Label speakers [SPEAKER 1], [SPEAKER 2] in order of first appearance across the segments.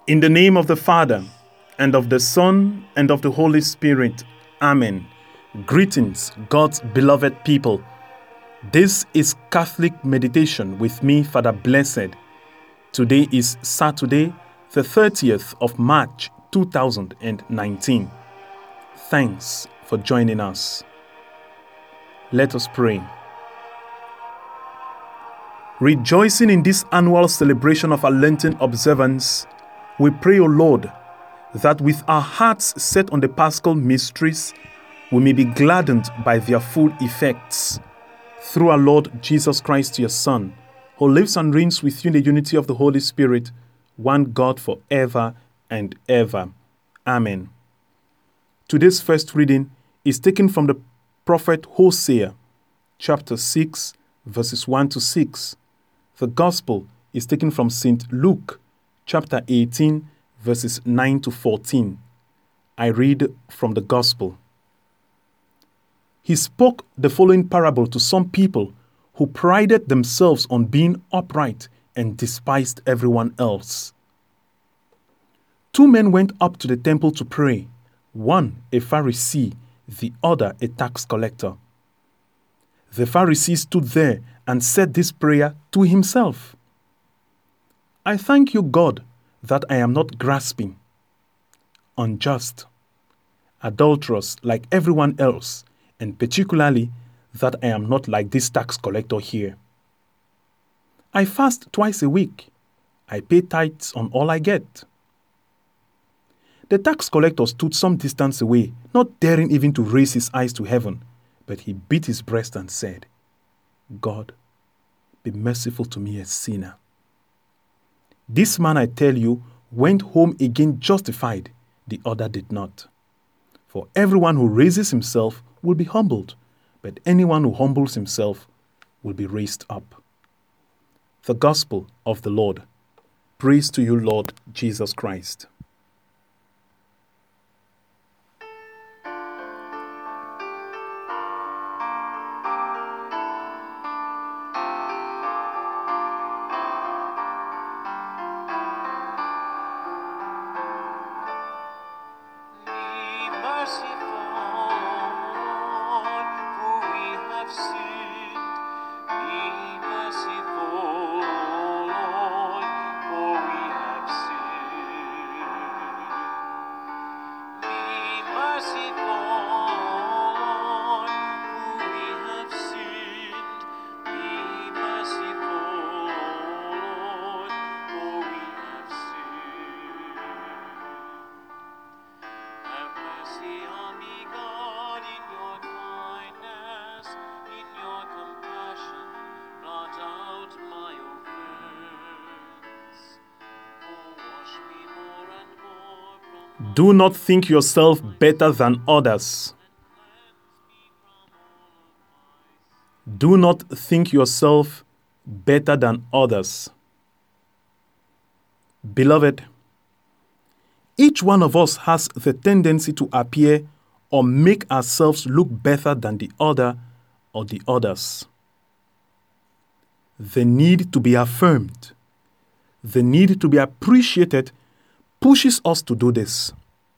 [SPEAKER 1] In the name of the Father, and of the Son, and of the Holy Spirit. Amen. Greetings, God's beloved people. This is Catholic Meditation with me, Father Blessed. Today is Saturday, the 30th of March, 2019. Thanks for joining us. Let us pray. Rejoicing in this annual celebration of our Lenten observance, we pray, O Lord, that with our hearts set on the Paschal mysteries, we may be gladdened by their full effects. Through our Lord Jesus Christ, your Son, who lives and reigns with you in the unity of the Holy Spirit, one God forever and ever. Amen. Today's first reading is taken from the prophet Hosea, chapter 6, verses 1 to 6. The Gospel is taken from St. Luke, chapter 18, verses 9 to 14. I read from the Gospel. He spoke the following parable to some people who prided themselves on being upright and despised everyone else. 2 men went up to the temple to pray, one a Pharisee, the other a tax collector. The Pharisee stood there and said this prayer to himself: I thank you, God, that I am not grasping, unjust, adulterous like everyone else, and particularly that I am not like this tax collector here. I fast twice a week. I pay tithes on all I get. The tax collector stood some distance away, not daring even to raise his eyes to heaven, but he beat his breast and said, God, be merciful to me, a sinner. This man, I tell you, went home again justified, the other did not. For everyone who raises himself will be humbled, but anyone who humbles himself will be raised up. The Gospel of the Lord. Praise to you, Lord Jesus Christ. Do not think yourself better than others. Do not think yourself better than others. Beloved, each one of us has the tendency to appear or make ourselves look better than the other or the others. The need to be affirmed, the need to be appreciated pushes us to do this.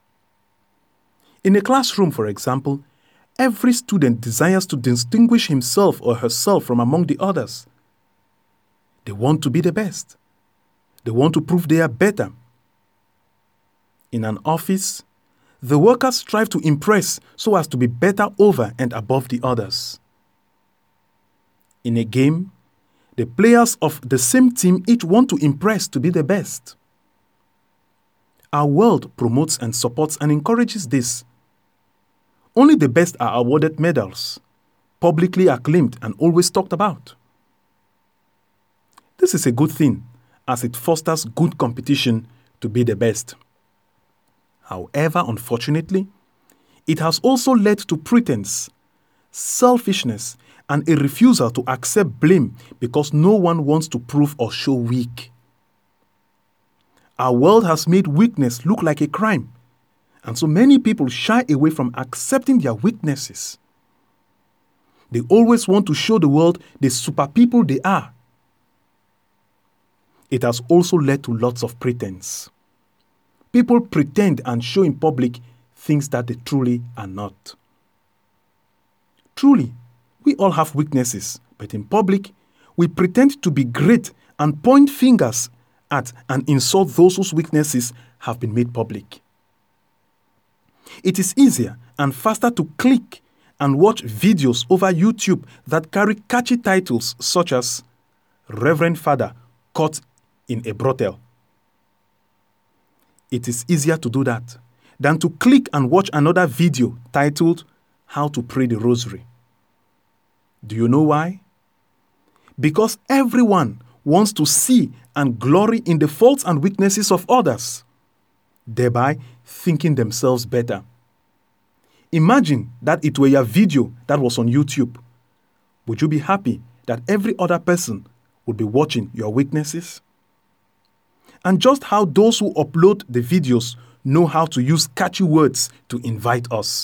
[SPEAKER 1] In a classroom, for example, every student desires to distinguish himself or herself from among the others. They want to be the best. They want to prove they are better. In an office, the workers strive to impress so as to be better over and above the others. In a game, the players of the same team each want to impress to be the best. Our world promotes and supports and encourages this. Only the best are awarded medals, publicly acclaimed and always talked about. This is a good thing, as it fosters good competition to be the best. However, unfortunately, it has also led to pretense, selfishness, and a refusal to accept blame because no one wants to prove or show weak. Our world has made weakness look like a crime, and so many people shy away from accepting their weaknesses. They always want to show the world the super people they are. It has also led to lots of pretense. People pretend and show in public things that they truly are not. Truly, we all have weaknesses, but in public, we pretend to be great and point fingers at and insult those whose weaknesses have been made public. It is easier and faster to click and watch videos over YouTube that carry catchy titles such as Reverend Father Caught in a Brothel. It is easier to do that than to click and watch another video titled How to Pray the Rosary. Do you know why? Because everyone wants to see and glory in the faults and weaknesses of others, thereby thinking themselves better. Imagine that it were your video that was on YouTube. Would you be happy that every other person would be watching your weaknesses? And just how those who upload the videos know how to use catchy words to invite us.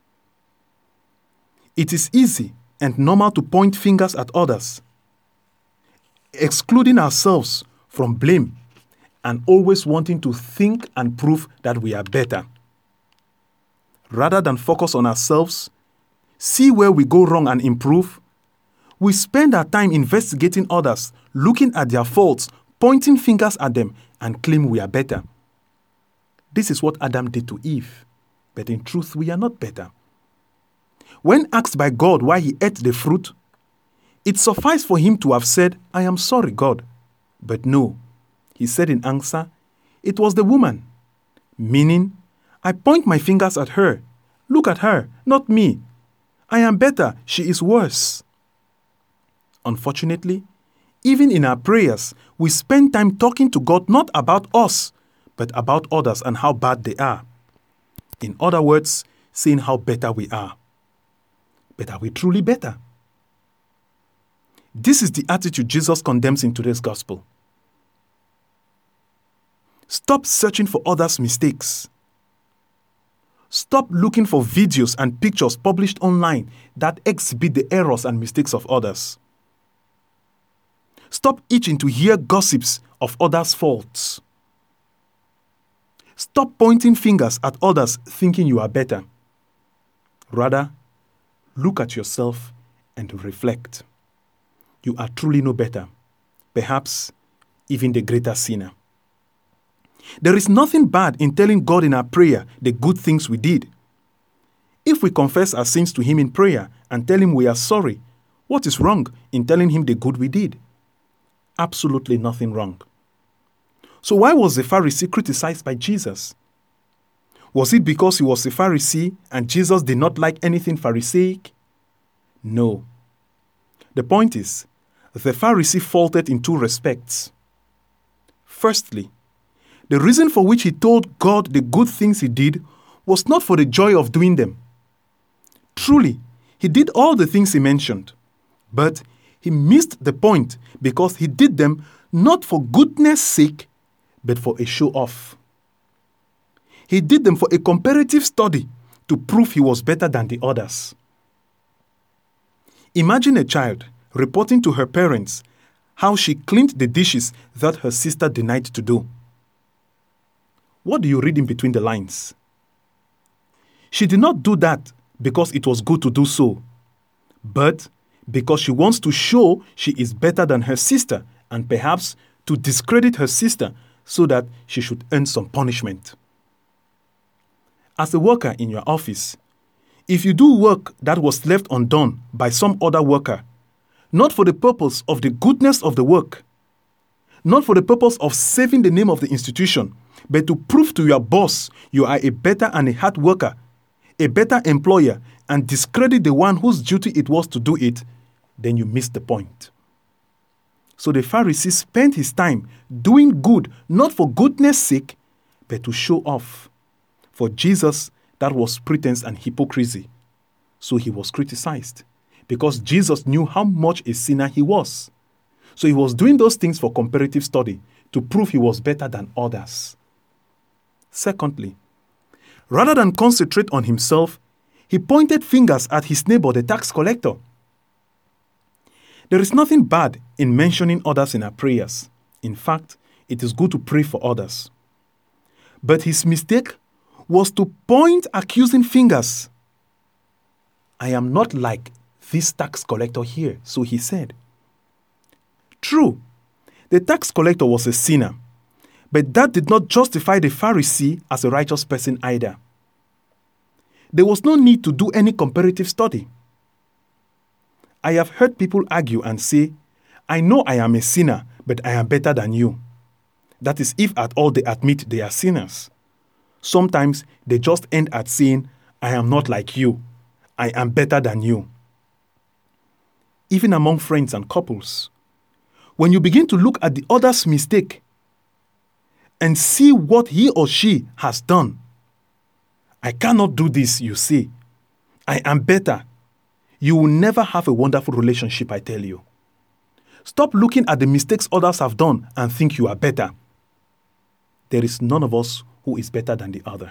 [SPEAKER 1] It is easy and normal to point fingers at others, excluding ourselves from blame and always wanting to think and prove that we are better. Rather than focus on ourselves, see where we go wrong and improve, we spend our time investigating others, looking at their faults, pointing fingers at them, and claim we are better. This is what Adam did to Eve, but in truth we are not better. When asked by God why he ate the fruit, it sufficed for him to have said, "I am sorry, God." But no, he said in answer, "It was the woman," meaning, I point my fingers at her. Look at her, not me. I am better, she is worse. Unfortunately, even in our prayers, we spend time talking to God not about us, but about others and how bad they are. In other words, saying how better we are. But are we truly better? This is the attitude Jesus condemns in today's gospel. Stop searching for others' mistakes. Stop looking for videos and pictures published online that exhibit the errors and mistakes of others. Stop itching to hear gossips of others' faults. Stop pointing fingers at others thinking you are better. Rather, look at yourself and reflect. You are truly no better, perhaps even the greater sinner. There is nothing bad in telling God in our prayer the good things we did. If we confess our sins to Him in prayer and tell Him we are sorry, what is wrong in telling Him the good we did? Absolutely nothing wrong. So why was the Pharisee criticized by Jesus? Was it because he was a Pharisee and Jesus did not like anything Pharisaic? No. The point is, the Pharisee faulted in two respects. Firstly, the reason for which he told God the good things he did was not for the joy of doing them. Truly, he did all the things he mentioned, but he missed the point because he did them not for goodness' sake, but for a show-off. He did them for a comparative study to prove he was better than the others. Imagine a child reporting to her parents how she cleaned the dishes that her sister denied to do. What do you read in between the lines? She did not do that because it was good to do so, but because she wants to show she is better than her sister and perhaps to discredit her sister so that she should earn some punishment. As a worker in your office, if you do work that was left undone by some other worker, not for the purpose of the goodness of the work, not for the purpose of saving the name of the institution, but to prove to your boss you are a better and a hard worker, a better employer, and discredit the one whose duty it was to do it, then you miss the point. So the Pharisee spent his time doing good, not for goodness' sake, but to show off. For Jesus, that was pretense and hypocrisy. So he was criticized, because Jesus knew how much a sinner he was. So he was doing those things for comparative study, to prove he was better than others. Secondly, rather than concentrate on himself, he pointed fingers at his neighbor, the tax collector. There is nothing bad in mentioning others in our prayers. In fact, it is good to pray for others. But his mistake was to point accusing fingers. I am not like this tax collector here, so he said. True, the tax collector was a sinner, but that did not justify the Pharisee as a righteous person either. There was no need to do any comparative study. I have heard people argue and say, I know I am a sinner, but I am better than you. That is, if at all they admit they are sinners. Sometimes they just end at saying, I am not like you. I am better than you. Even among friends and couples, when you begin to look at the other's mistake and see what he or she has done, I cannot do this, you say. I am better. You will never have a wonderful relationship, I tell you. Stop looking at the mistakes others have done and think you are better. There is none of us who is better than the other.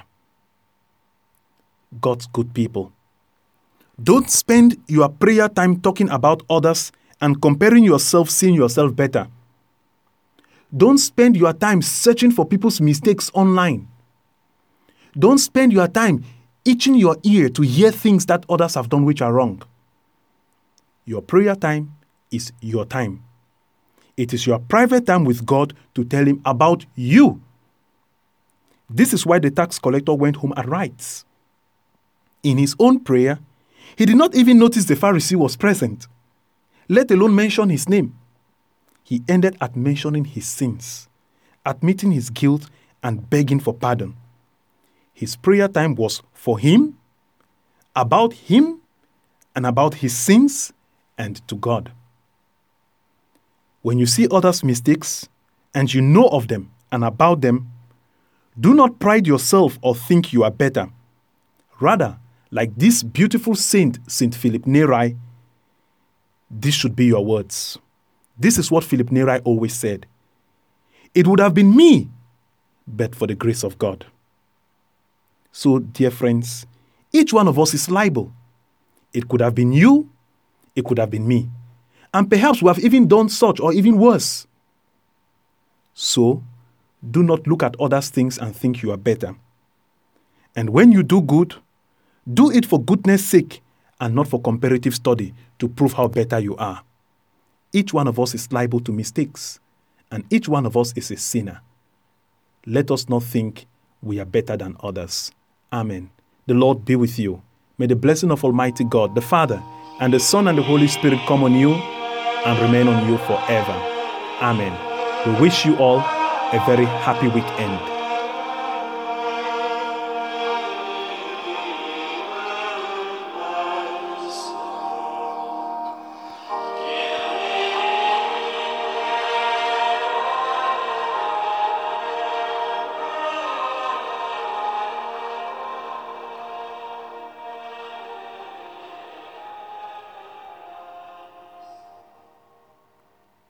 [SPEAKER 1] God's good people, don't spend your prayer time talking about others and comparing yourself, seeing yourself better. Don't spend your time searching for people's mistakes online. Don't spend your time itching your ear to hear things that others have done which are wrong. Your prayer time is your time. It is your private time with God to tell Him about you. This is why the tax collector went home at rights. In his own prayer, he did not even notice the Pharisee was present, let alone mention his name. He ended at mentioning his sins, admitting his guilt, and begging for pardon. His prayer time was for him, and about his sins, and to God. When you see others' mistakes, and you know of them and about them, do not pride yourself or think you are better. Rather, like this beautiful saint, Saint Philip Neri, this should be your words. This is what Philip Neri always said. It would have been me, but for the grace of God. So, dear friends, each one of us is liable. It could have been you, it could have been me. And perhaps we have even done such or even worse. So, do not look at others' things and think you are better. And when you do good, do it for goodness' sake and not for comparative study to prove how better you are. Each one of us is liable to mistakes, and each one of us is a sinner. Let us not think we are better than others. Amen. The Lord be with you. May the blessing of Almighty God, the Father, and the Son, and the Holy Spirit come on you and remain on you forever. Amen. We wish you all a very happy weekend.